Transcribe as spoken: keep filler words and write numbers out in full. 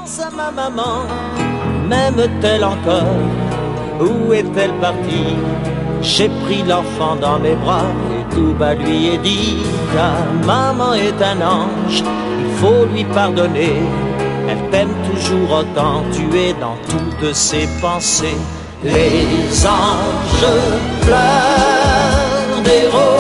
pense à ma maman, m'aime-t-elle encore? Où est-elle partie? J'ai pris l'enfant dans mes bras et tout bas lui ai dit: ta maman est un ange, il faut lui pardonner. Elle t'aime toujours autant, tu es dans toutes ses pensées. Les anges pleurent des roses